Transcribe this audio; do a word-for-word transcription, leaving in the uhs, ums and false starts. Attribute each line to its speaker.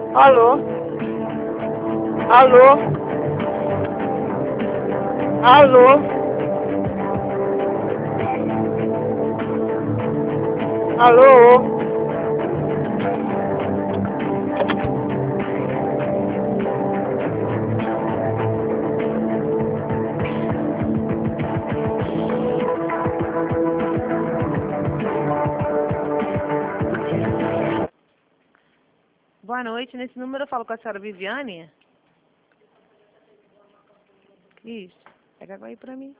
Speaker 1: Alô? Alô? Alô? Alô?
Speaker 2: Boa noite. Nesse número eu falo com a senhora Viviane. Isso. Pega água aí pra mim.